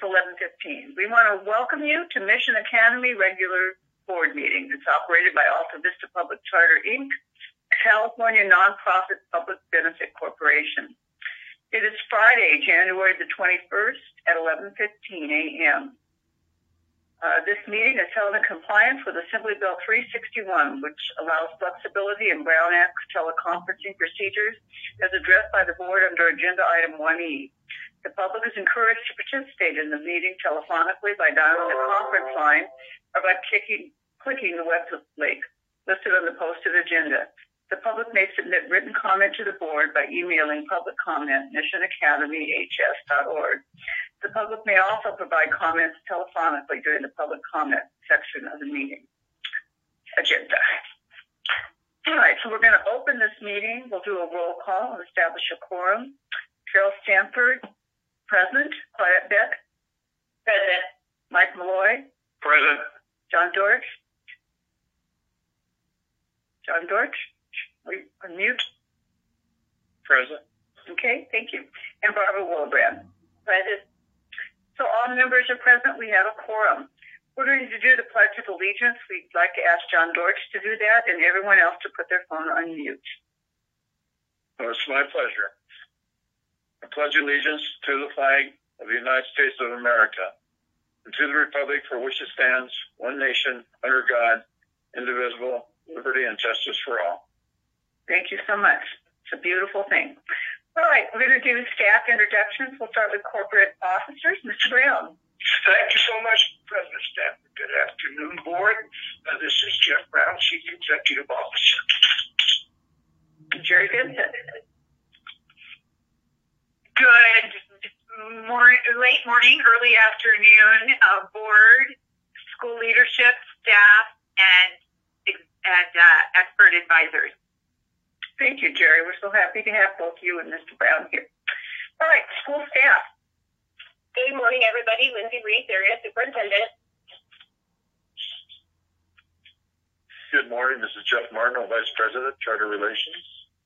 it's 11:15. We want to welcome you to Mission Academy regular board meeting. It's operated by Alta Vista Public Charter, Inc., a California nonprofit public benefit corporation. It is Friday, January the 21st at 11:15 a.m. This meeting is held in compliance with Assembly Bill 361, which allows flexibility in Brown Act teleconferencing procedures as addressed by the board under Agenda Item 1E. The public is encouraged to participate in the meeting telephonically by dialing the conference line or by clicking the web link listed on the posted agenda. The public may submit written comment to the board by emailing publiccomment@missionacademyhs.org. The public may also provide comments telephonically during the public comment section of the meeting agenda. All right, so we're going to open this meeting. We'll do a roll call and establish a quorum. Carol Stanford, present. Claudette Beck, present. Mike Malloy, Present. John Dortch. John Dortch, are you on mute? Present. Okay, thank you. And Barbara Willebrand, present. So all members are present. We have a quorum. We're going to do the Pledge of Allegiance. We'd like to ask John Dortch to do that and everyone else to put their phone on mute. Well, it's my pleasure. I pledge allegiance to the flag of the United States of America and to the republic for which it stands, one nation, under God, indivisible, liberty and justice for all. Thank you so much. It's a beautiful thing. All right, we're going to do staff introductions. We'll start with corporate officers. Mr. Brown. Thank you so much, President Stanford. Good afternoon, Board. This is Jeff Brown, Chief Executive Officer. Jerry Vincent. Good late morning, early afternoon, board, school leadership, staff, and expert advisors. Thank you, Jerry. We're so happy to have both you and Mr. Brown here. All right, school staff. Good morning, everybody. Lindsay Reese, Area Superintendent. Good morning. This is Jeff Martin, Vice President, Charter Relations.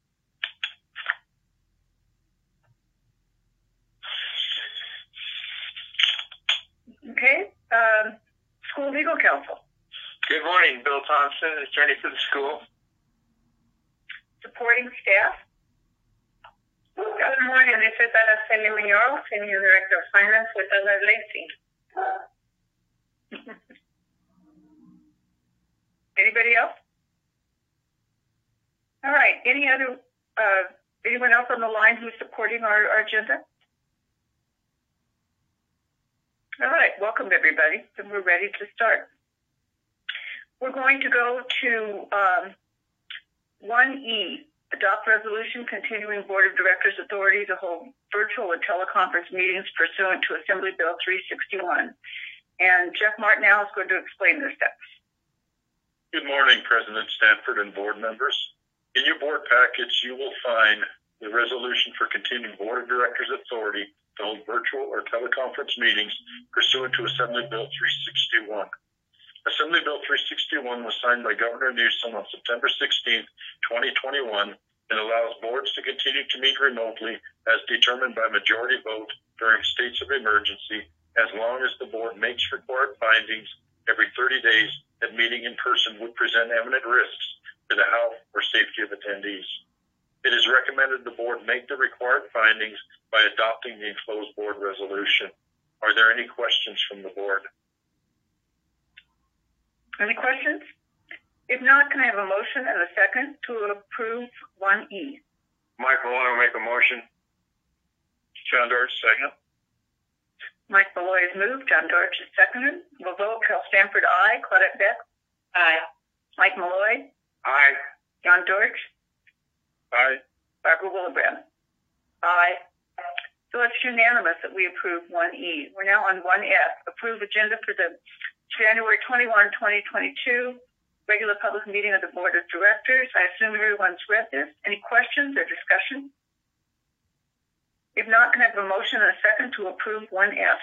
Okay. School legal counsel. Good morning. Bill Thompson, attorney for the school. Supporting staff. Good morning. This is Araceli Muñoz, Senior Director of Finance with Elder Lacy. Anybody else? All right. Anyone else on the line who's supporting our agenda? All right. Welcome, everybody. And we're ready to start. We're going to go to 1E. Adopt resolution continuing Board of Directors authority to hold virtual and teleconference meetings pursuant to Assembly Bill 361. And Jeff Martinell is going to explain the steps. Good morning, President Stanford and board members. In your board package, you will find the resolution for continuing Board of Directors authority to hold virtual or teleconference meetings pursuant to Assembly Bill 361. Assembly Bill 361 was signed by Governor Newsom on September 16, 2021, and allows boards to continue to meet remotely as determined by majority vote during states of emergency, as long as the board makes required findings every 30 days that meeting in person would present eminent risks to the health or safety of attendees. It is recommended the board make the required findings by adopting the enclosed board resolution. Are there any questions from the board? Any questions? If not, can I have a motion and a second to approve 1E? Mike Malloy will make a motion. John Dortch, second. Mike Malloy is moved. John Dortch is seconded. We'll vote. Carol Stanford, aye. Claudette Beck? Aye. Mike Malloy? Aye. John Dortch? Aye. Barbara Willebrand? Aye. So it's unanimous that we approve 1E. We're now on 1F. Approve agenda for the January 21, 2022 regular public meeting of the Board of Directors. I assume everyone's read this. Any questions or discussion? If not, can I have a motion and a second to approve 1F?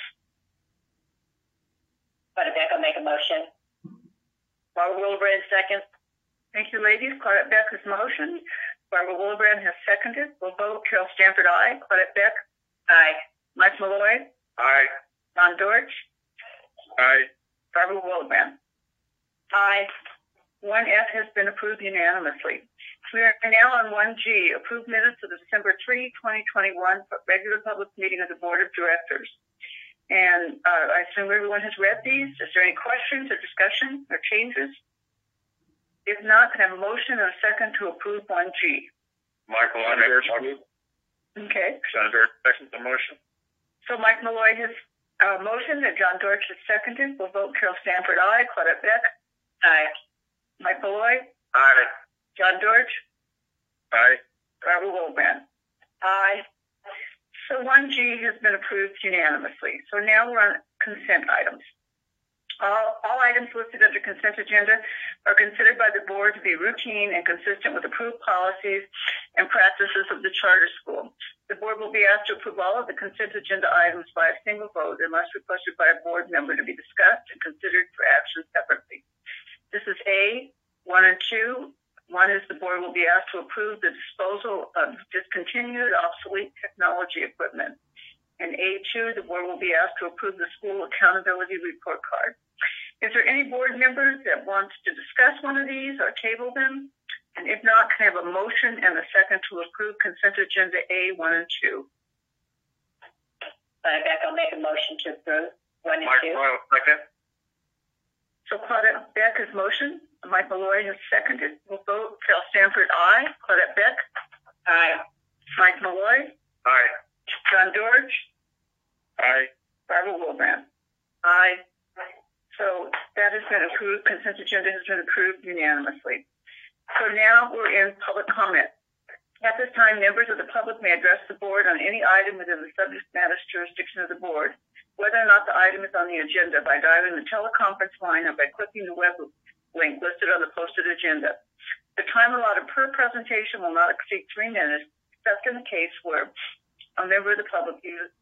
Claudette Beck will make a motion. Barbara Willebrand, second. Thank you, ladies. Claudette Beck has motioned. Barbara Willebrand has seconded. We'll vote. Carol Stanford, aye. Claudette Beck? Aye. Mike Malloy? Aye. John Dortch, Aye. Barbara Wildebrand. Aye. 1F has been approved unanimously. We are now on 1G, approved minutes of the December 3, 2021 regular public meeting of the Board of Directors. And I assume everyone has read these. Is there any questions or discussion or changes? If not, can I have a motion and a second to approve 1G? Michael, I make a motion. Okay. John Dortch, second the motion. So Mike Malloy has motioned and John Dortch has seconded. We'll vote Carol Stanford, aye. Claudette Beck. Aye. Mike Malloy. Aye. John Dortch. Aye. Barbara Wildebrand. Aye. So 1G has been approved unanimously. So now we're on consent items. All items listed under consent agenda are considered by the board to be routine and consistent with approved policies and practices of the charter school. The board will be asked to approve all of the consent agenda items by a single vote unless requested by a board member to be discussed and considered for action separately. This is A, 1 and 2. One is the board will be asked to approve the disposal of discontinued obsolete technology equipment. And A2, the board will be asked to approve the school accountability report card. Is there any board members that want to discuss one of these or table them? And if not, can I have a motion and a second to approve consent agenda A, 1 and 2? Beck, I'll make a motion to approve 1 and 2. Michael, second. So Claudette Beck has motioned. Mike Malloy has seconded. We'll vote Carol Stanford, aye. Claudette Beck. Aye. Mike Malloy. Aye. John Dortch. Aye. Barbara Wildebrand. Aye. So that has been approved. Consent agenda has been approved unanimously. So now we're in public comment. At this time, members of the public may address the board on any item within the subject matter jurisdiction of the board, whether or not the item is on the agenda, by dialing the teleconference line or by clicking the web link listed on the posted agenda. The time allotted per presentation will not exceed 3 minutes, except in the case where a member of the public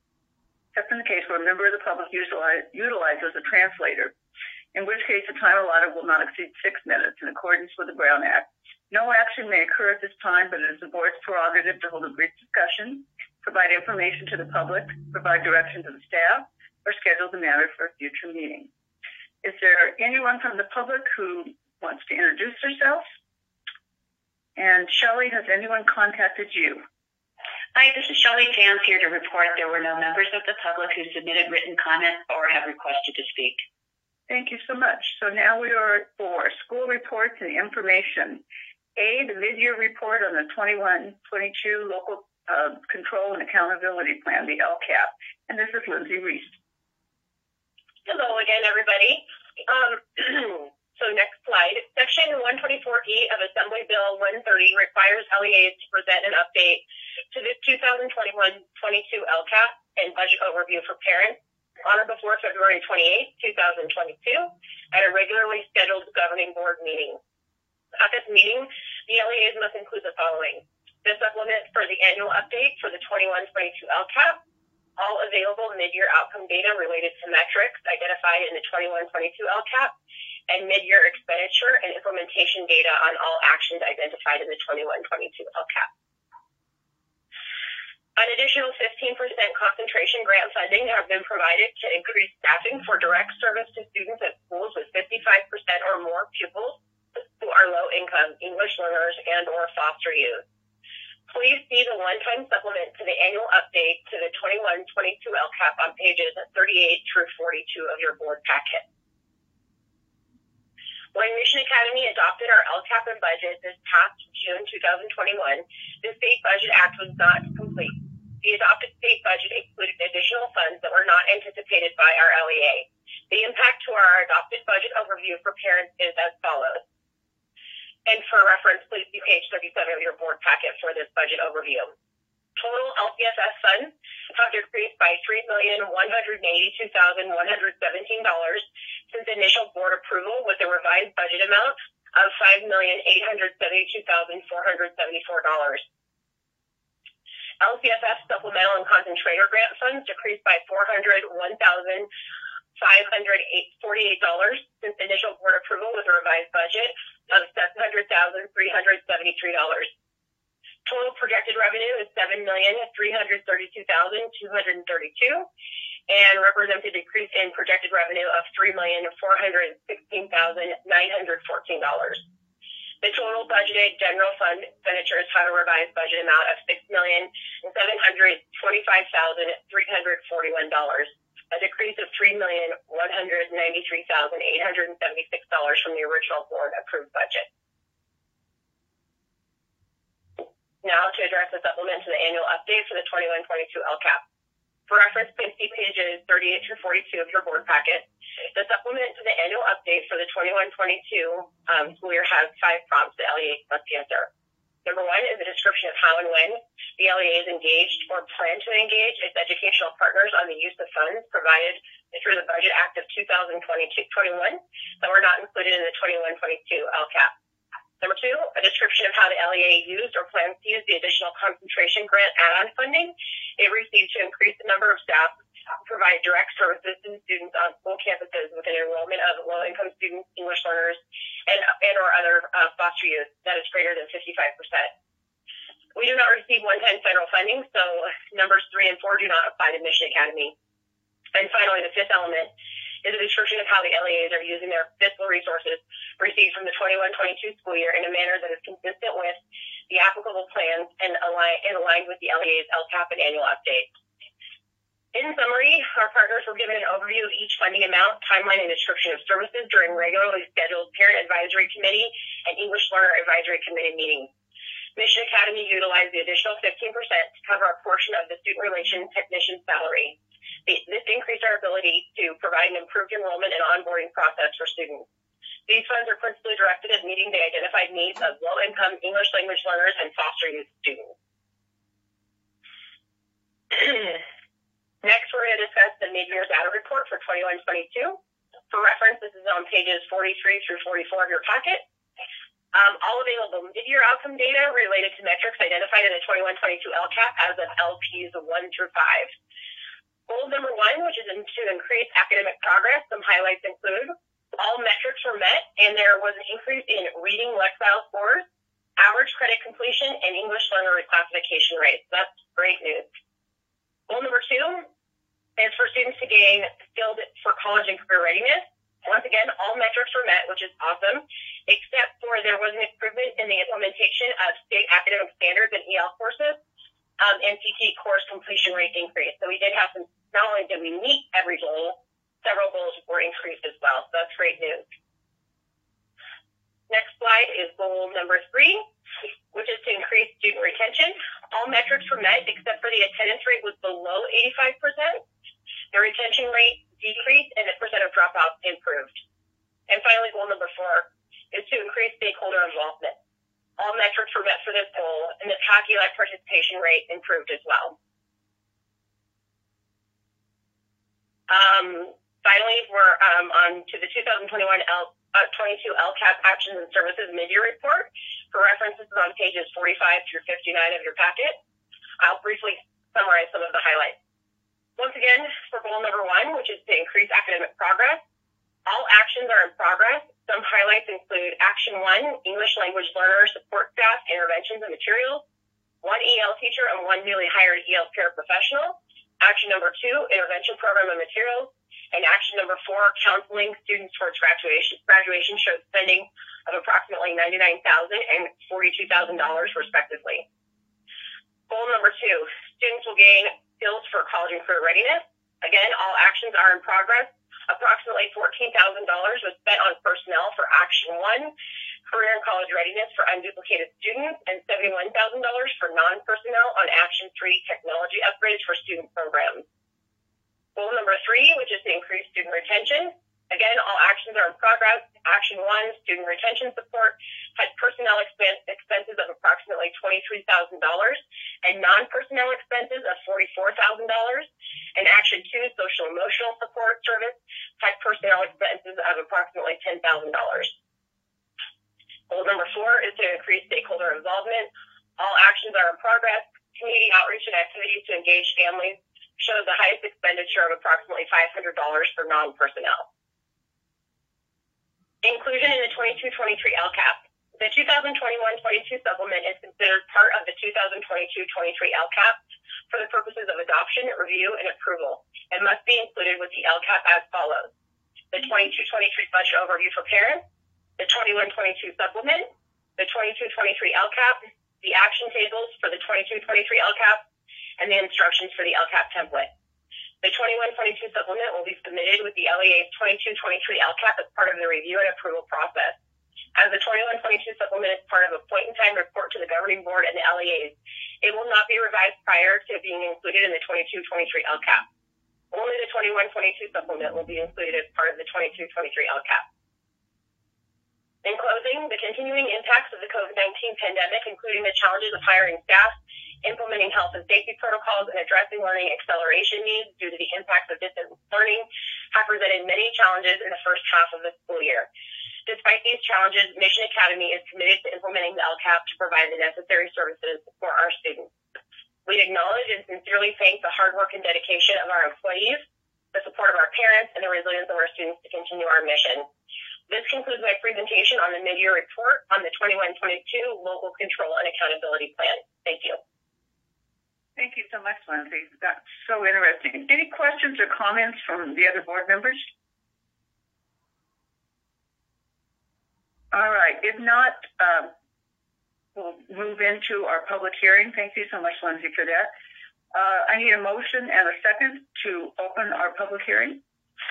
utilizes a translator, in which case the time allotted will not exceed 6 minutes in accordance with the Brown Act. No action may occur at this time, but it is the board's prerogative to hold a brief discussion, provide information to the public, provide direction to the staff, or schedule the matter for a future meeting. Is there anyone from the public who wants to introduce themselves? And Shelley, has anyone contacted you? Hi, this is Shelley Jans here to report there were no members of the public who submitted written comments or have requested to speak. Thank you so much. So now we are for school reports and information. A, the mid-year report on the 21-22 local control and accountability plan, the LCAP. And this is Lindsay Reese. Hello again, everybody. So next slide. Section 124E of Assembly Bill 130 requires LEAs to present an update to the 2021-22 LCAP and budget overview for parents on or before February 28, 2022 at a regularly scheduled governing board meeting. At this meeting, the LEAs must include the following: the supplement for the annual update for the 21-22 LCAP, all available mid-year outcome data related to metrics identified in the 21-22 LCAP, and mid-year expenditure and implementation data on all actions identified in the 21-22 LCAP. An additional 15% concentration grant funding have been provided to increase staffing for direct service to students at schools with 55% or more pupils who are low-income English learners and or foster youth. Please see the one-time supplement to the annual update to the 21-22 LCAP on pages 38 through 42 of your board packet. When Mission Academy adopted our LCAP and budget this past June 2021, the State Budget Act was not complete. The adopted state budget included additional funds that were not anticipated by our LEA. The impact to our adopted budget overview for parents is as follows. And for reference, please see page 37 of your board packet for this budget overview. Total LCSS funds have decreased by $3,182,117 since initial board approval, with a revised budget amount of $5,872,474. LCSS supplemental and concentrator grant funds decreased by $401,548 since initial board approval, with a revised budget of $700,373. Total projected revenue is $7,332,232, and represents a decrease in projected revenue of $3,416,914. The total budgeted general fund expenditures have a revised budget amount of $6,725,341, a decrease of $3,193,876 from the original board-approved budget. Now to address the supplement to the annual update for the 21-22 LCAP. For reference, please see pages 38 through 42 of your board packet. The supplement to the annual update for the 21-22 school year has 5 prompts the LEA must answer. Number 1 is a description of how and when the LEA is engaged or plan to engage its educational partners on the use of funds provided through the Budget Act of 2021 that were not included in the 21-22 LCAP. Number 2, a description of how the LEA used or plans to use the additional concentration grant add-on funding it received to increase the number of staff who provide direct services to students on school campuses with an enrollment of low-income students, English learners, and or other foster youth that is greater than 55%. We do not receive one-time federal funding, so numbers 3 and 4 do not apply to Mission Academy. And finally, the 5th element is a description of how the LEAs are using their fiscal resources received from the 21-22 school year in a manner that is consistent with the applicable plans and aligned with the LEA's LCAP and annual update. In summary, our partners were given an overview of each funding amount, timeline, and description of services during regularly scheduled Parent Advisory Committee and English Learner Advisory Committee meetings. Mission Academy utilized the additional 15% to cover a portion of the student relations technician salary. This increased our ability to provide an improved enrollment and onboarding process for students. These funds are principally directed at meeting the identified needs of low-income English language learners and foster youth students. Next, we're going to discuss the mid-year data report for 21-22. For reference, this is on pages 43 through 44 of your packet. All available mid-year outcome data related to metrics identified in the 21-22 LCAP as of LPs 1 through 5. Goal number 1, which is to increase academic progress, some highlights include all metrics were met, and there was an increase in reading Lexile scores, average credit completion, and English learner reclassification rates. That's great news. Goal number 2 is for students to gain skills for college and career readiness. Once again, all metrics were met, which is awesome, except for there was an improvement in the implementation of state academic standards and EL courses, and CT course completion rate increase. So we did have some, not only did we meet every goal, several goals were increased as well. So that's great news. Next slide is goal number 3, which is to increase student retention. All metrics were met except for the attendance rate was below 85%. The retention rate decreased and the percent of dropouts improved. And finally, goal number 4 is to increase stakeholder involvement. All metrics were met for this goal, and the TACULAC participation rate improved as well. Finally, we're on to the 2021-22 LCAP Actions and Services Mid-Year Report. For reference, this is on pages 45 through 59 of your packet. I'll briefly summarize some of the highlights. Once again, for goal number 1, which is to increase academic progress, all actions are in progress. Some highlights include Action 1, English language learner support staff, interventions and materials, 1 EL teacher and 1 newly hired EL paraprofessional. Action number 2, intervention program and materials. And action number 4, counseling students towards graduation. Graduation showed spending of approximately $99,000 and $42,000 respectively. Goal number 2, students will gain skills for college and career readiness. Again, all actions are in progress. Approximately $14,000 was spent on personnel for Action 1, career and college readiness for unduplicated students, and $71,000 for non-personnel on Action 3, technology upgrades for student programs. Goal number 3, which is to increase student retention. Again, all actions are in progress. Action 1, student retention support, had personnel expenses of approximately $23,000 and non-personnel expenses of $44,000. And Action 2, social emotional support service, had personnel expenses of approximately $10,000. Goal number 4 is to increase stakeholder involvement. All actions are in progress. Community outreach and activities to engage families showed the highest expenditure of approximately $500 for non-personnel. Inclusion in the 22-23 LCAP. The 2021-22 supplement is considered part of the 2022-23 LCAP for the purposes of adoption, review, and approval, and must be included with the LCAP as follows: the 22-23 budget overview for parents, the 21-22 supplement, the 22-23 LCAP, the action tables for the 22-23 LCAP, and the instructions for the LCAP template. The 21-22 supplement will be submitted with the LEA's 22-23 LCAP as part of the review and approval process. As the 21-22 supplement is part of a point-in-time report to the governing board and the LEAs, it will not be revised prior to being included in the 22-23 LCAP. Only the 21-22 supplement will be included as part of the 22-23 LCAP. In closing, the continuing impacts of the COVID-19 pandemic, including the challenges of hiring staff, implementing health and safety protocols, and addressing learning acceleration needs due to the impacts of distance learning, have presented many challenges in the first half of the school year. Despite these challenges, Mission Academy is committed to implementing the LCAP to provide the necessary services for our students. We acknowledge and sincerely thank the hard work and dedication of our employees, the support of our parents, and the resilience of our students to continue our mission. This concludes my presentation on the mid-year report on the 21-22 Local Control and Accountability Plan. Thank you. Thank you so much, Lindsay. That's so interesting. Any questions or comments from the other board members? All right. If not, we'll move into our public hearing. Thank you so much, Lindsay, for that. I need a motion and a second to open our public hearing.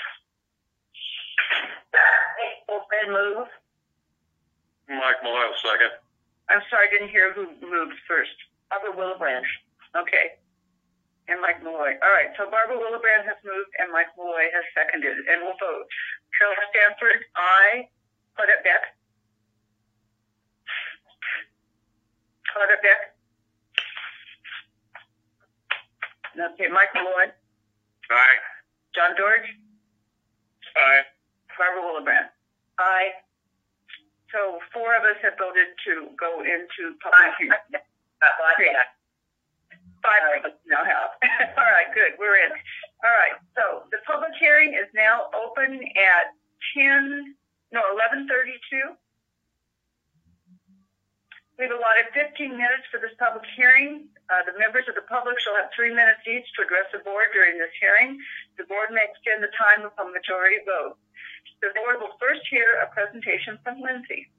Open move. Mike Malloy, second. I'm sorry, I didn't hear who moved first. Barbara Willibrand. Okay. And Mike Malloy. All right. So Barbara Willibrand has moved and Mike Malloy has seconded. And we'll vote. Carol Stanford, aye. Claudette Beck. Claudette Beck. Okay. Mike Malloy. Aye. John Dorge. Aye. Barbara Willibrand. Aye. So 4 of us have voted to go into public hearing. Okay. 5 of us now have. All right, good. We're in. All right. So the public hearing is now open at 11:32. We've allotted 15 minutes for this public hearing. The members of the public shall have 3 minutes each to address the board during this hearing. The board may extend the time upon majority vote. The board will first hear a presentation from Lindsay.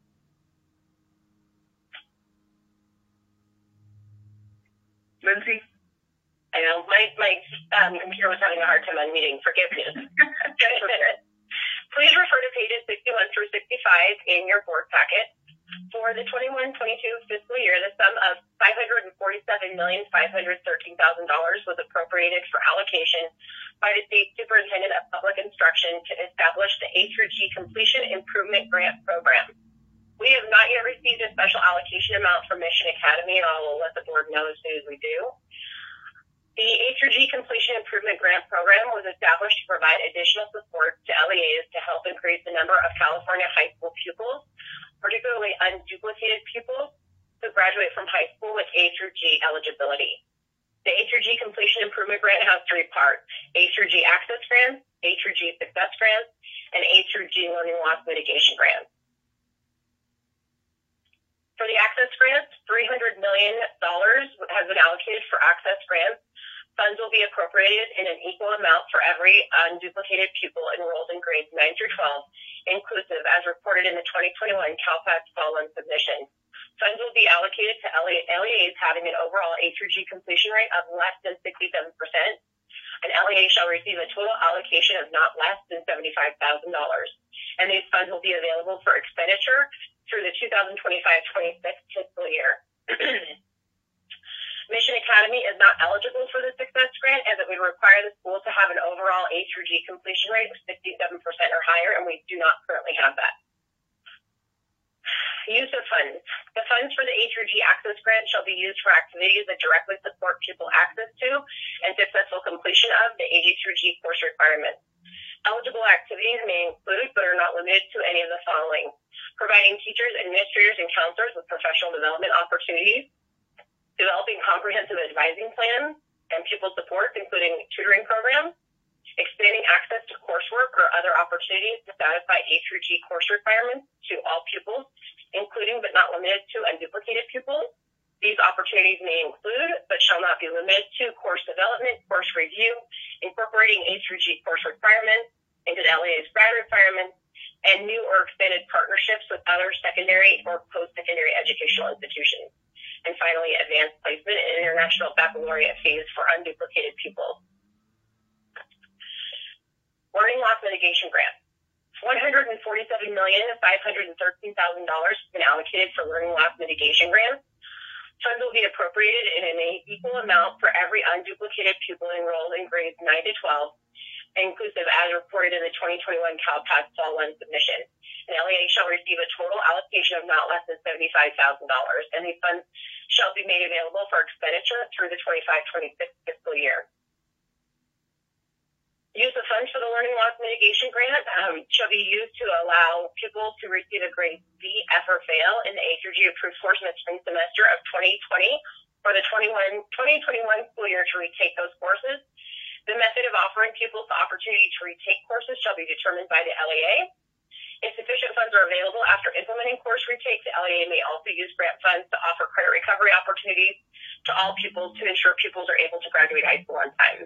Lindsay? I know my computer was having a hard time unmuting. Forgive me. Please refer to pages 61 through 65 in your board packet. For the 21-22 fiscal year, the sum of $547,513,000 was appropriated for allocation by the State Superintendent of Public Instruction to establish the A-G Completion Improvement Grant Program. We have not yet received a special allocation amount from Mission Academy, and I will let the board know as soon as we do. The A-G Completion Improvement Grant Program was established to provide additional support to LEAs to help increase the number of California high school pupils, particularly unduplicated pupils, who graduate from high school with A-G eligibility. The A-G Completion Improvement Grant has 3 parts: A-G Access Grants, A-G Success Grants, and A-G Learning Loss Mitigation Grants. For the Access Grants, $300 million has been allocated for Access Grants. Funds will be appropriated in an equal amount for every unduplicated pupil enrolled in grades 9 through 12, inclusive, as reported in the 2021 CalPATS Fall 1 submission. Funds will be allocated to LEAs having an overall A-G completion rate of less than 67%. An LEA shall receive a total allocation of not less than $75,000. And these funds will be available for expenditure through the 2025-26 fiscal year. Mission Academy is not eligible for the Success Grant, as it would require the school to have an overall A-G completion rate of 67% or higher, and we do not currently have that. Use of funds. The funds for the A-G Access Grant shall be used for activities that directly support pupil access to and successful completion of the A-G course requirements. Eligible activities may include, but are not limited to, any of the following: providing teachers, administrators, and counselors with professional development opportunities, developing comprehensive advising plans and pupil supports, including tutoring programs, expanding access to coursework or other opportunities to satisfy A-G course requirements to all pupils, including but not limited to unduplicated pupils. These opportunities may include, but shall not be limited to, course development, course review, incorporating A through G course requirements into the LEA's grad requirements, and new or expanded partnerships with other secondary or post-secondary educational institutions. And finally, advanced placement in international baccalaureate fees for unduplicated pupils. Learning loss mitigation grant. $147,513,000 has been allocated for learning loss mitigation grants. Funds will be appropriated in an equal amount for every unduplicated pupil enrolled in grades 9 to 12, inclusive as reported in the 2021 CalPAS Fall 1 submission. An LEA shall receive a total allocation of not less than $75,000, and these funds shall be made available for expenditure through the 25-26 fiscal year. Use of funds for the Learning Loss Mitigation Grant shall be used to allow pupils to receive a grade B, F, or fail in the A through G approved course in the spring semester of 2020 for the 2021 school year to retake those courses. The method of offering pupils the opportunity to retake courses shall be determined by the LEA. If sufficient funds are available after implementing course retakes, the LEA may also use grant funds to offer credit recovery opportunities to all pupils to ensure pupils are able to graduate high school on time.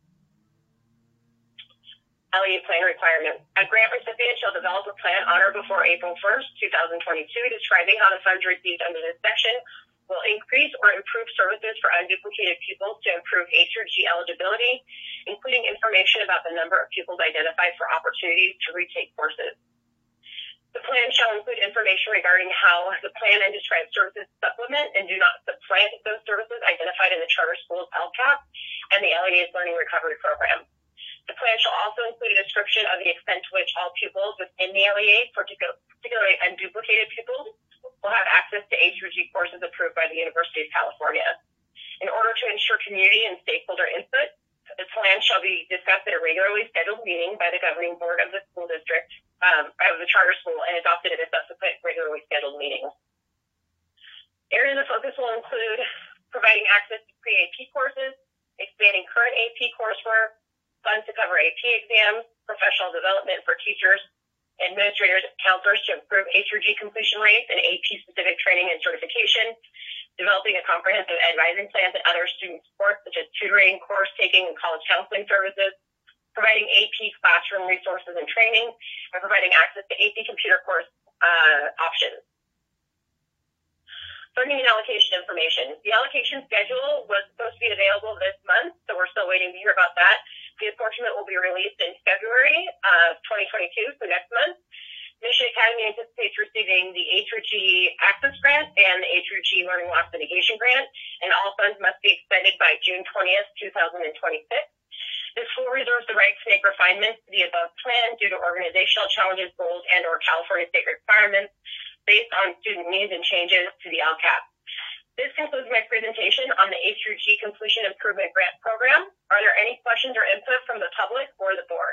LEA plan requirement. A grant recipient shall develop a plan on or before April 1st, 2022, describing how the funds received under this section will increase or improve services for unduplicated pupils to improve A through G eligibility, including information about the number of pupils identified for opportunities to retake courses. The plan shall include information regarding how the plan and described services supplement and do not supplant those services identified in the charter school's LCAP and the LEA's Learning Recovery Program. The plan shall also include a description of the extent to which all pupils within the LEA, particularly unduplicated pupils, will have access to A through G courses approved by the University of California. In order to ensure community and stakeholder input, the plan shall be discussed at a regularly scheduled meeting by the governing board of the school district, of the charter school, and adopted at a subsequent regularly scheduled meeting. Areas of focus will include providing access to pre-AP courses, expanding current AP coursework, funds to cover AP exams, professional development for teachers, administrators, and counselors to improve A through G completion rates and AP-specific training and certification, developing a comprehensive advising plan and other student support, such as tutoring, course taking, and college counseling services, providing AP classroom resources and training, and providing access to AP computer course options. Funding and allocation information. The allocation schedule was supposed to be available this month, so we're still waiting to hear about that. The apportionment will be released in February of 2022, so next month. Mission Academy anticipates receiving the A through G Access Grant and the A through G Learning Loss Mitigation Grant, and all funds must be expended by June 20th, 2026. This full reserves the right to make refinements to the above plan due to organizational challenges, goals, and or California state requirements based on student needs and changes to the LCAP. This concludes my presentation on the A through G Completion Improvement Grant Program. Are there any questions or input from the public or the board?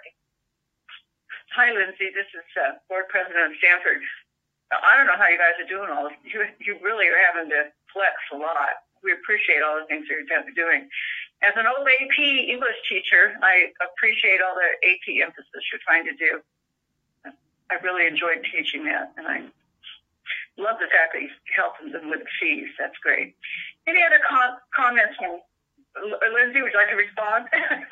Hi, Lindsay. This is Board President Stanford. I don't know how you guys are doing all this. You really are having to flex a lot. We appreciate all the things that you're doing. As an old AP English teacher, I appreciate all the AP emphasis you're trying to do. I really enjoyed teaching that, and I love the fact that you help them with fees. That's great. Any other comments from Lindsay? Would you like to respond?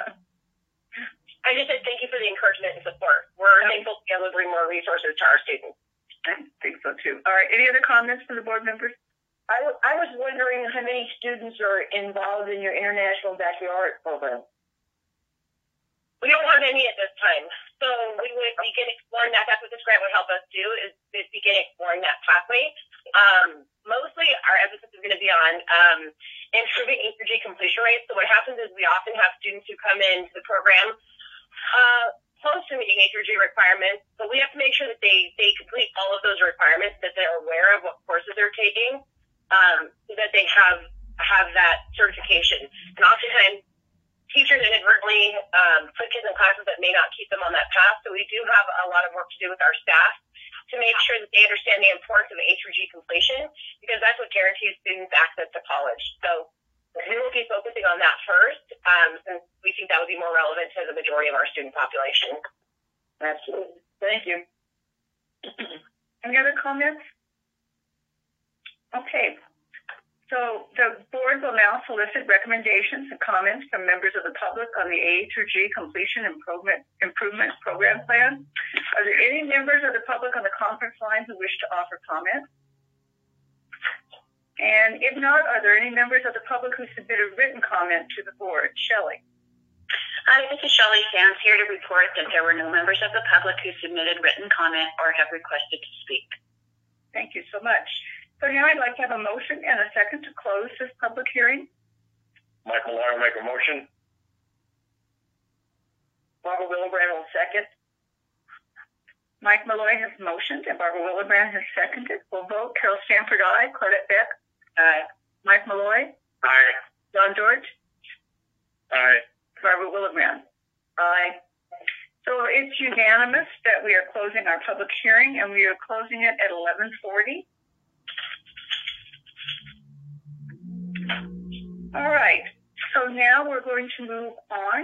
I just said thank you for the encouragement and support. We're thankful to be able to bring more resources to our students. I think so too. All right. Any other comments from the board members? I was wondering how many students are involved in your International Baccalaureate program. We don't have any at this time. So we would begin exploring that. That's what this grant would help us do, is begin exploring that pathway. Mostly our emphasis is going to be on improving A through G completion rates. So what happens is we often have students who come into the program close to meeting A through G requirements, but we have to make sure that they complete all of those requirements, that they're aware of what courses they're taking, so that they have that certification. And oftentimes teachers inadvertently put kids in classes that may not keep them on that path. So we do have a lot of work to do with our staff to make sure that they understand the importance of A through G completion, because that's what guarantees students access to college. So we will be focusing on that first, since we think that would be more relevant to the majority of our student population. Absolutely. Thank you. Any other comments? Okay. So the board will now solicit recommendations and comments from members of the public on the A through G Completion Improvement Program Plan. Are there any members of the public on the conference line who wish to offer comment? And if not, are there any members of the public who submitted written comment to the board? Shelley. Hi, this is Shelley Sands here to report that there were no members of the public who submitted written comment or have requested to speak. Thank you so much. So now I'd like to have a motion and a second to close this public hearing. Mike Malloy will make a motion. Barbara Willebrand will second. Mike Malloy has motioned and Barbara Willebrand has seconded. We'll vote. Carol Stanford, aye. Claudette Beck? Aye. Mike Malloy? Aye. John George? Aye. Barbara Willebrand? Aye. So it's unanimous that we are closing our public hearing, and we are closing it at 11:40. All right. So now we're going to move on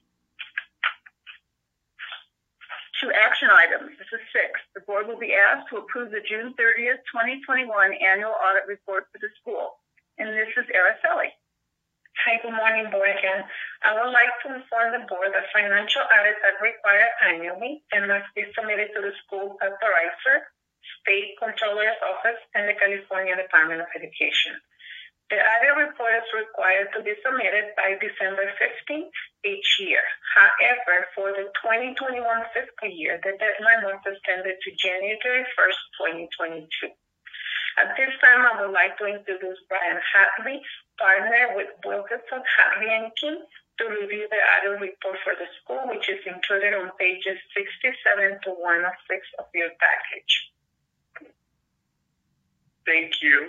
to action items. This is 6. The board will be asked to approve the June 30th, 2021 annual audit report for the school. And this is Araceli. Hi, good morning, board again. I would like to inform the board that financial audits are required annually and must be submitted to the school authorizer, State Controller's Office, and the California Department of Education. The audit report is required to be submitted by December 15th each year. However, for the 2021 fiscal year, the deadline was extended to January 1st, 2022. At this time, I would like to introduce Brian Hadley, partner with Wilkinson Hadley & King, to review the audit report for the school, which is included on pages 67 to 106 of your package. Thank you.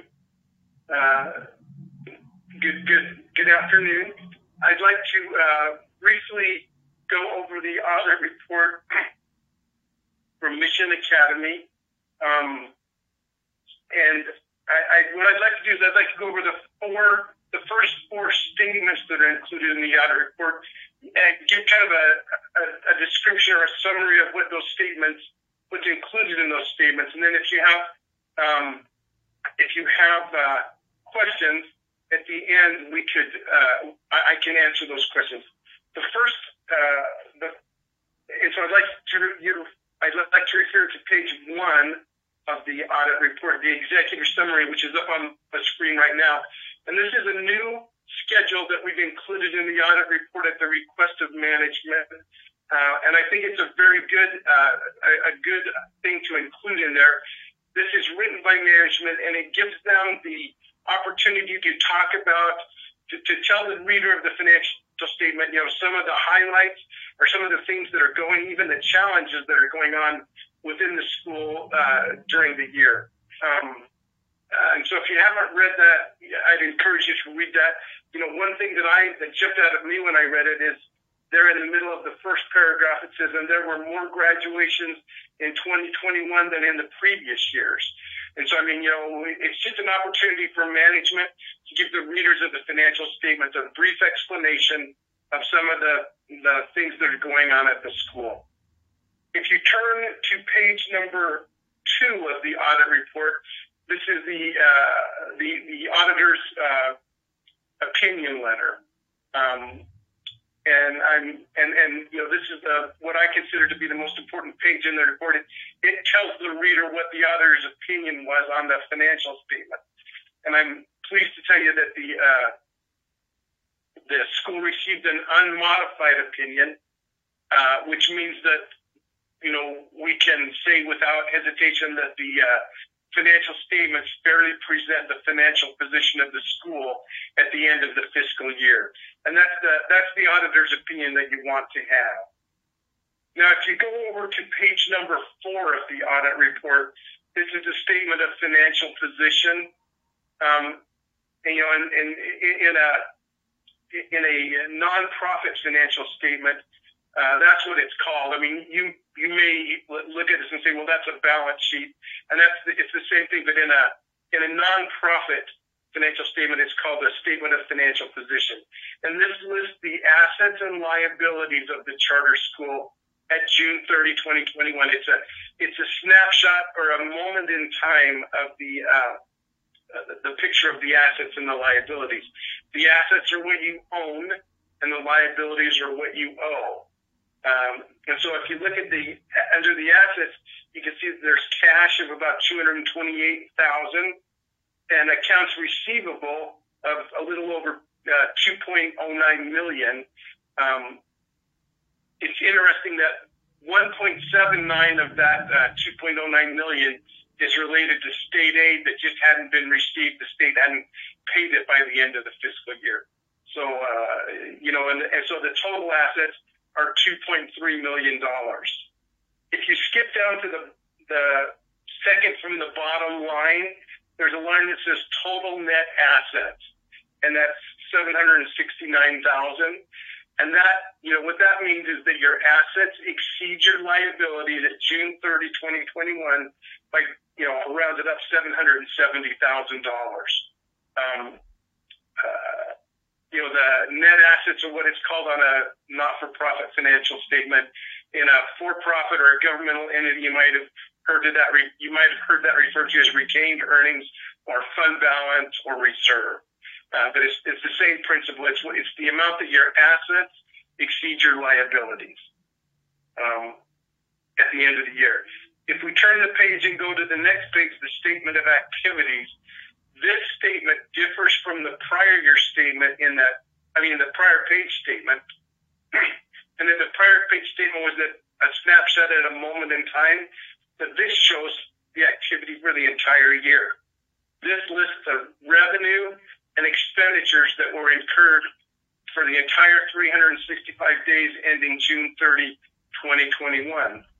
Good afternoon. I'd like to briefly go over the audit report from Mission Academy. And what I'd like to do is I'd like to go over the first 4 statements that are included in the audit report and give kind of a description or a summary of what those statements, what's included in those statements. And then if you have questions at the end, I can answer those questions. The first, and so I'd like to refer to page 1 of the audit report, the executive summary, which is up on the screen right now. And this is a new schedule that we've included in the audit report at the request of management. And I think it's a very good, a good thing to include in there. This is written by management, and it gives them the opportunity to talk about, to tell the reader of the financial statement, some of the highlights or some of the things that are going, even the challenges that are going on within the school during the year. And so if you haven't read that, I'd encourage you to read that. One thing that jumped out at me when I read it is there in the middle of the first paragraph, it says, and there were more graduations in 2021 than in the previous years. And so, it's just an opportunity for management to give the readers of the financial statements a brief explanation of some of the things that are going on at the school. If you turn to page number 2 of the audit report, this is the auditor's opinion letter. This is what I consider to be the most important page in the report. It tells the reader what the auditor's opinion was on the financial statement. And I'm pleased to tell you that the school received an unmodified opinion, which means that, we can say without hesitation that the financial statements fairly present the financial position of the school at the end of the fiscal year. And that's the auditor's opinion that you want to have. Now, if you go over to page number 4 of the audit report, this is a statement of financial position. In a nonprofit financial statement, that's what it's called. You may look at this and say, well, that's a balance sheet, and it's the same thing. But in a nonprofit financial statement, it's called a statement of financial position, and this lists the assets and liabilities of the charter school at June 30, 2021. It's a snapshot or a moment in time of the the picture of the assets and the liabilities. The assets are what you own, and the liabilities are what you owe. And so if you look at under the assets, you can see that there's cash of about $228,000 and accounts receivable of a little over $2.09 million. It's interesting that 1.79 of that $2.09 million is related to state aid that just hadn't been received. The state hadn't paid it by the end of the fiscal year. So, and so the total assets are $2.3 million. If you skip down to the second from the bottom line, there's a line that says total net assets, and that's $769,000. And that, what that means is that your assets exceed your liabilities at June 30, 2021 by, rounded up $770,000. The net assets are what it's called on a not-for-profit financial statement. In a for-profit or a governmental entity, you might have heard that referred to as retained earnings or fund balance or reserve. But it's the same principle. It's the amount that your assets exceed your liabilities at the end of the year. If we turn the page and go to the next page, the statement of activities, this statement differs from the prior year statement the prior page statement. And then the prior page statement was a snapshot at a moment in time, but this shows the activity for the entire year. This lists the revenue and expenditures that were incurred for the entire 365 days ending June 30, 2021.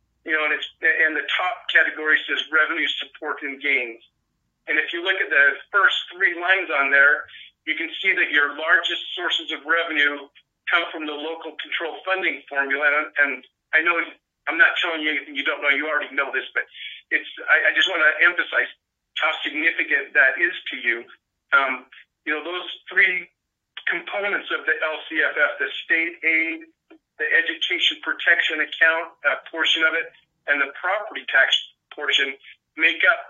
And the top category says revenue, support, and gains. And if you look at the first three lines on there, you can see that your largest sources of revenue come from the local control funding formula. And I know I'm not telling you anything you don't know. You already know this, but I just want to emphasize how significant that is to you. Those three components of the LCFF, the state aid, the education protection account portion of it, and the property tax portion make up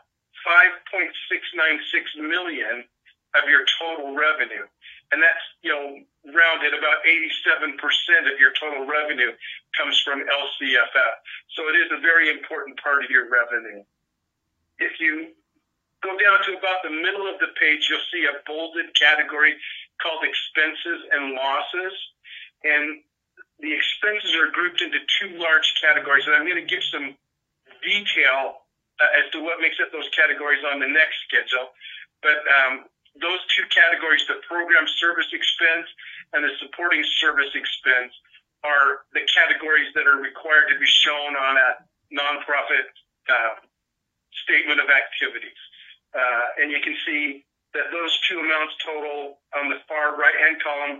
$5.696 million of your total revenue. And that's, rounded about 87% of your total revenue comes from LCFF. So it is a very important part of your revenue. If you go down to about the middle of the page, you'll see a bolded category called expenses and losses. And the expenses are grouped into two large categories. And I'm going to give some detail as to what makes up those categories on the next schedule. But those two categories, the program service expense and the supporting service expense, are the categories that are required to be shown on a nonprofit statement of activities. And you can see that those two amounts total on the far right-hand column,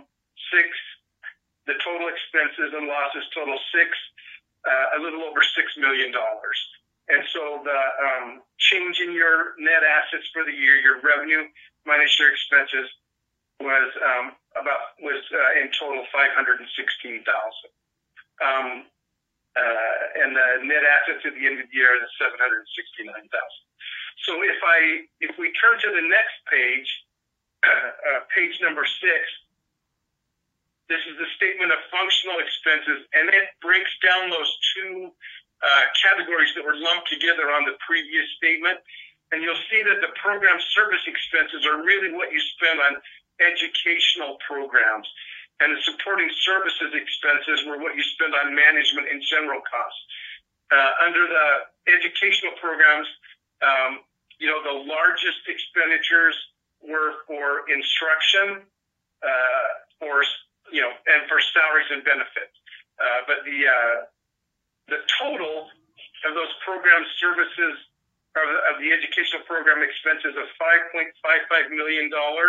the total expenses and losses total a little over $6 million. And so the change in your net assets for the year, your revenue minus your expenses, was in total $516,000. And the net assets at the end of the year is $769,000. So if we turn to the next page, page number 6, this is the statement of functional expenses, and it breaks down those two categories that were lumped together on the previous statement. And you'll see that the program service expenses are really what you spend on educational programs. And the supporting services expenses were what you spend on management and general costs. Under the educational programs, the largest expenditures were for instruction, and for salaries and benefits. But the total of those program services, of the educational program expenses of $5.55 million,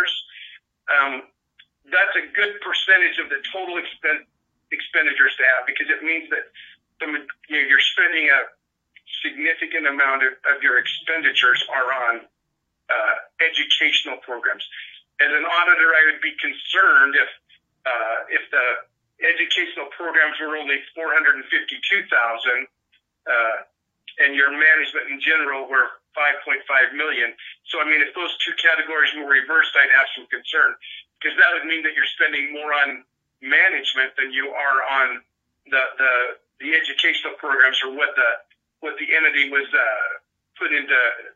that's a good percentage of the total expenditures to have, because it means that you're spending a significant amount of your expenditures are on educational programs. As an auditor, I would be concerned if the educational programs were only $452,000, and your management in general were $5.5 million. So, I mean, if those two categories were reversed, I'd have some concern, because that would mean that you're spending more on management than you are on the educational programs, or what the entity was put into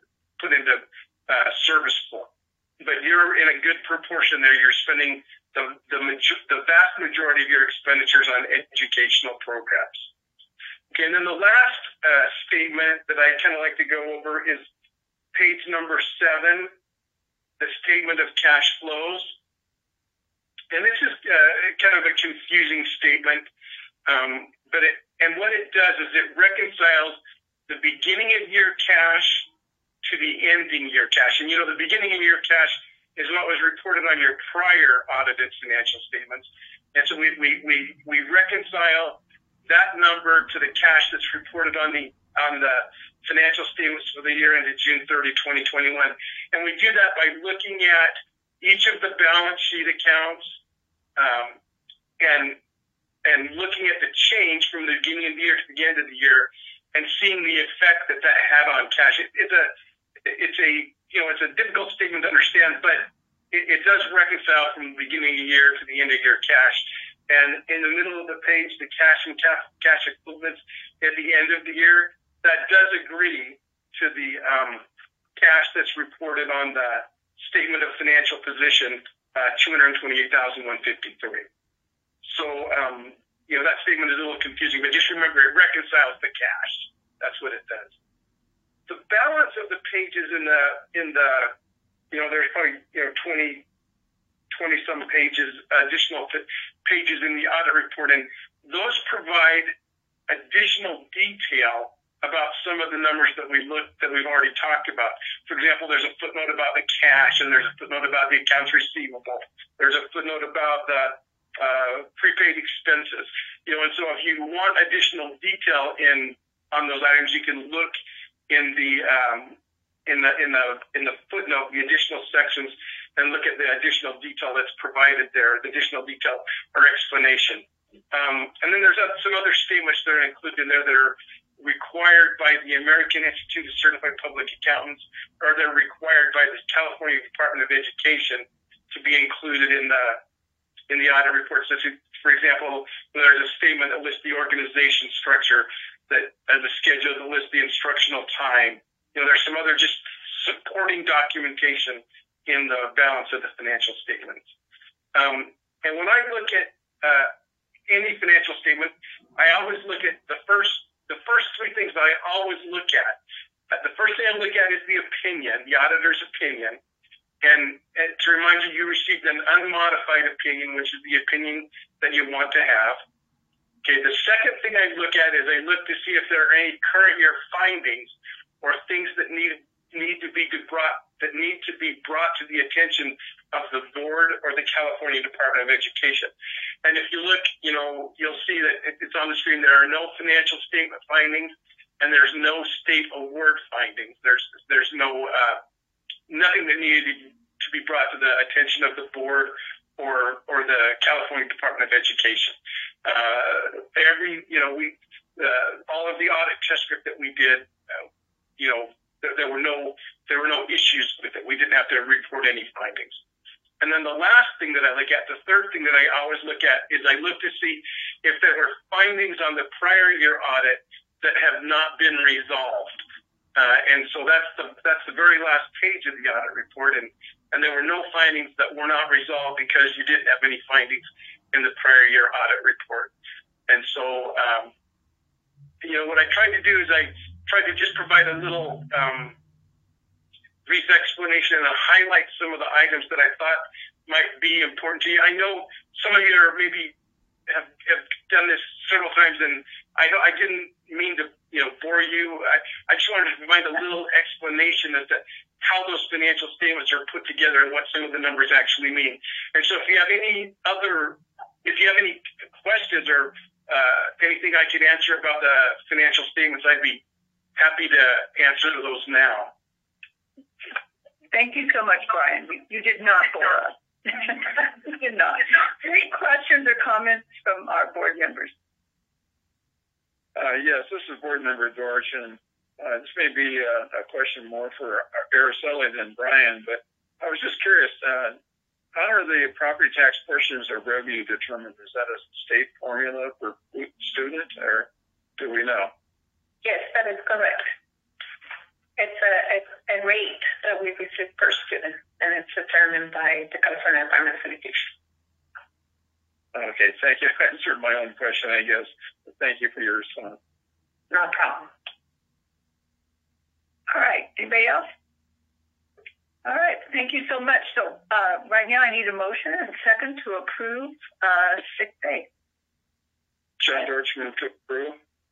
service for. But you're in a good proportion there. You're spending the vast majority of your expenditures on educational programs. Okay, and then the last statement that I kind of like to go over is page number 7, the statement of cash flows. And this is kind of a confusing statement, but what it does is it reconciles the beginning of year cash to the ending year cash. And the beginning of year cash is what was reported on your prior audited financial statements. And so we reconcile that number to the cash that's reported on the financial statements for the year ended June 30, 2021. And we do that by looking at each of the balance sheet accounts, and looking at the change from the beginning of the year to the end of the year, and seeing the effect that had on cash. It's a difficult statement to understand, but it does reconcile from the beginning of the year to the end of year cash. And in the middle of the page, the cash and cash equivalents at the end of the year, that does agree to the cash that's reported on the statement of financial position, $228,153. So, that statement is a little confusing, but just remember, it reconciles the cash. That's what it does. The balance of the pages in the there's probably 20 some pages, additional pages in the audit report, and those provide additional detail about some of the numbers that we've already talked about. For example, there's a footnote about the cash, and there's a footnote about the accounts receivable. There's a footnote about the prepaid expenses. And so if you want additional detail on those items, you can look in the footnote, the additional sections, and look at the additional detail that's provided there, the additional detail or explanation. And then there's some other statements that are included in there that are required by the American Institute of Certified Public Accountants, or they're required by the California Department of Education to be included in the audit report. So, for example, there's a statement that lists the organization structure, that as a schedule that lists the instructional time. There's some other just supporting documentation in the balance of the financial statements. And when I look at any financial statement, I always look at the first 3 things that I always look at. The first thing I look at is the opinion, the auditor's opinion. And to remind you, you received an unmodified opinion, which is the opinion that you want to have. Okay, the second thing I look at is I look to see if there are any current year findings or things that need to be brought to the attention of the board or the California Department of Education. And if you look, you'll see that it's on the screen. There are no financial statement findings, and there's no state award findings. There's no nothing that needed to be brought to the attention of the board or the California Department of Education. All of the audit test script that we did, there were no issues with it. We didn't have to report any findings. And then the last thing that I look at, the third thing that I always look at, is I look to see if there are findings on the prior year audit that have not been resolved. And so that's the very last page of the audit report, and there were no findings that were not resolved because you didn't have any findings in the prior year audit report. And so, what I tried to do is I tried to just provide a little brief explanation and highlight some of the items that I thought might be important to you. I know some of you are maybe have done this several times, and I didn't mean to bore you. I just wanted to provide a little explanation as to how those financial statements are put together and what some of the numbers actually mean. And so if you have any questions or anything I could answer about the financial statements, I'd be happy to answer those now. Thank you so much, Brian. You did not bore us. You did not. Any questions or comments from our board members? Yes, this is Board Member Dorshin. This may be a question more for Araceli than Brian, but I was just curious, how are the property tax portions of revenue determined? Is that a state formula per student, or do we know? Yes, that is correct. It's a rate that we receive per student, and it's determined by the California Department of Education. Okay, thank you. I answered my own question, I guess. Thank you for your response. No problem. All right. Anybody else? All right. Thank you so much. So right now I need a motion and a second to approve sick pay. John George, move to approve.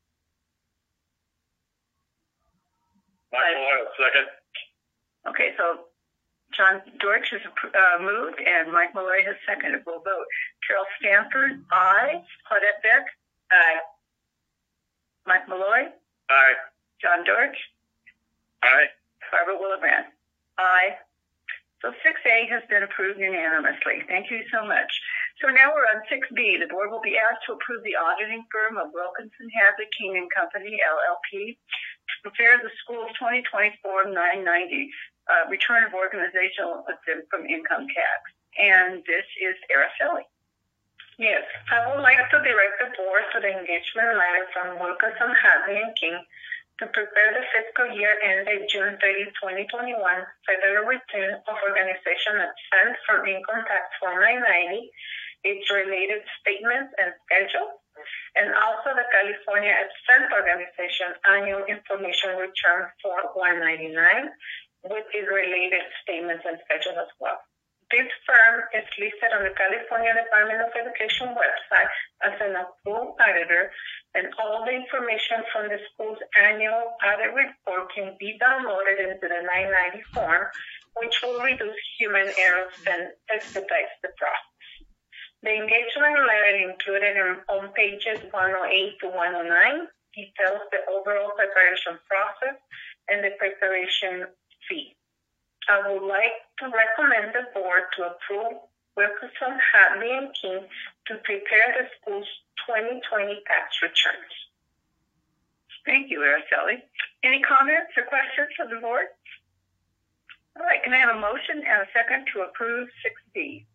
Michael, second. Okay, so John George has moved and Mike Malloy has seconded. We'll vote. Carol Stanford, aye. Claudette Beck, Aye. Mike Malloy, Aye. John George, Aye. Barbara Willebrand, aye. So 6A has been approved unanimously. Thank you so much. So now we're on 6B. The board will be asked to approve the auditing firm of Wilkinson Hadley King & Company, LLP, to prepare the school's 2020 Form 990, return of organizational exempt from income tax. And this is Araceli. Yes, I would like to direct the board to the engagement letter from Wilkinson Hadley & King to prepare the fiscal year ended June 30, 2021, federal return of organization exempt from income tax Form 990, its related statements and schedule, and also the California Exempt Organization Annual Information Return Form 199 with its related statements and schedule as well. This firm is listed on the California Department of Education website as an approved auditor, and all the information from the school's annual audit report can be downloaded into the 990 form, which will reduce human errors and expedite the process. The engagement letter included on pages 108 to 109 details the overall preparation process and the preparation fee. I would like to recommend the board to approve Wilkinson Hadley & King to prepare the school's 2020 tax returns. Thank you, Araceli. Any comments or questions from the board? All right, can I have a motion and a second to approve 6B?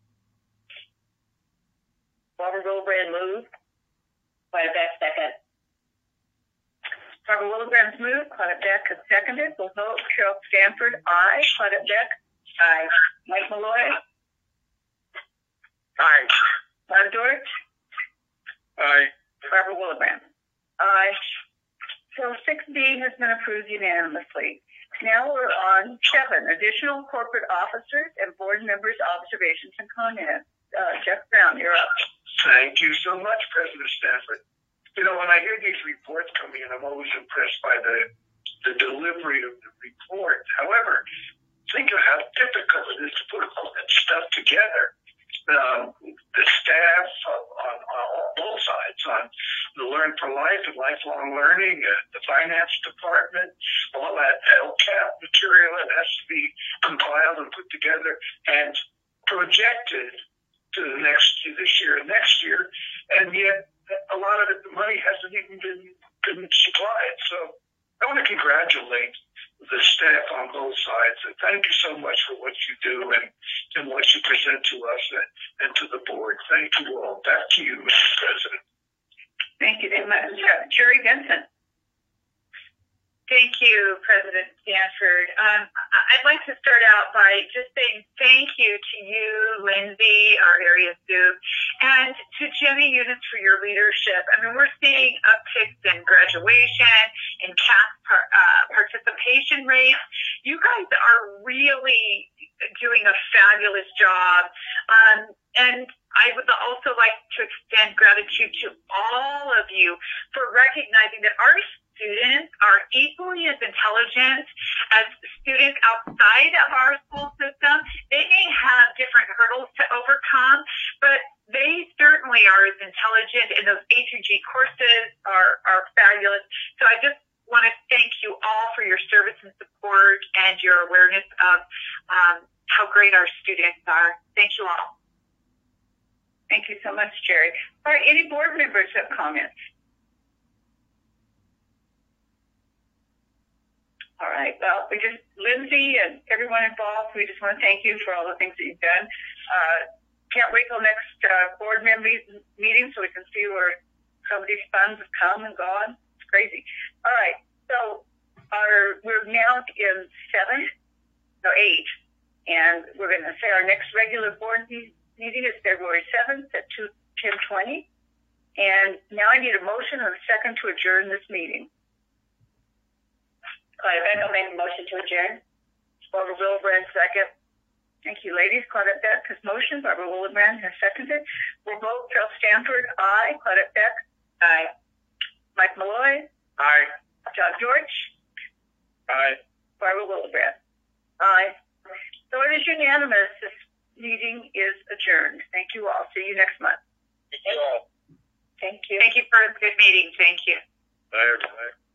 Barbara Willebrand moved. Claudette Beck second. Barbara Willebrand's moved. Claudette Beck has seconded. We'll vote. Carol Stanford, aye. Claudette Beck, Aye. Mike Malloy, Aye. John George, Aye. Barbara Willebrand, aye. So 6B has been approved unanimously. Now we're on 7, additional corporate officers and board members' observations and comments. Jeff Brown, you're up. Thank you so much, President Stanford. You know, when I hear these reports coming in, I'm always impressed by the delivery of the report. However, think of how difficult it is to put all that stuff together. The staff on both sides, on the Learn for Life and lifelong learning, the finance department, all that LCAP material that has to be compiled and put together and projected to this year and next year, and yet a lot of it, the money hasn't even been supplied. So I want to congratulate the staff on both sides, and thank you so much for what you do and what you present to us and to the board. Thank you all. Back to you, Mr. President. Thank you very much. Jerry Vincent. Thank you, President Stanford. I'd like to start out by just saying thank you to you, Lindsay, our area soup, and to Jenny Eunice for your leadership. I mean, we're seeing upticks in graduation and CAS participation rates. You guys are really doing a fabulous job. And I would also like to extend gratitude to all of you for recognizing that our students are equally as intelligent as students outside of our school system. They may have different hurdles to overcome, but they certainly are as intelligent, and those A through G courses are fabulous. So I just want to thank you all for your service and support and your awareness of how great our students are. Thank you all. Thank you so much, Jerry. All right, any board members have comments? All right. Well, Lindsay and everyone involved, we just want to thank you for all the things that you've done. Can't wait till next board member meeting so we can see where some of these funds have come and gone. It's crazy. All right. So we're now in 8, and we're going to say our next regular board meeting is February 7th at 10:20. And now I need a motion and a second to adjourn this meeting. Claudette will make a motion to adjourn. Barbara Willebrand, second. Thank you, ladies. Claudette Beck has motioned. Barbara Willebrand has seconded. We'll vote. Carol Stanford, aye. Claudette Beck, Aye. Mike Malloy, Aye. John George, Aye. Barbara Willebrand, aye. So it is unanimous. This meeting is adjourned. Thank you all. See you next month. Thank you all. Thank you. Thank you for a good meeting. Thank you. Bye, everybody.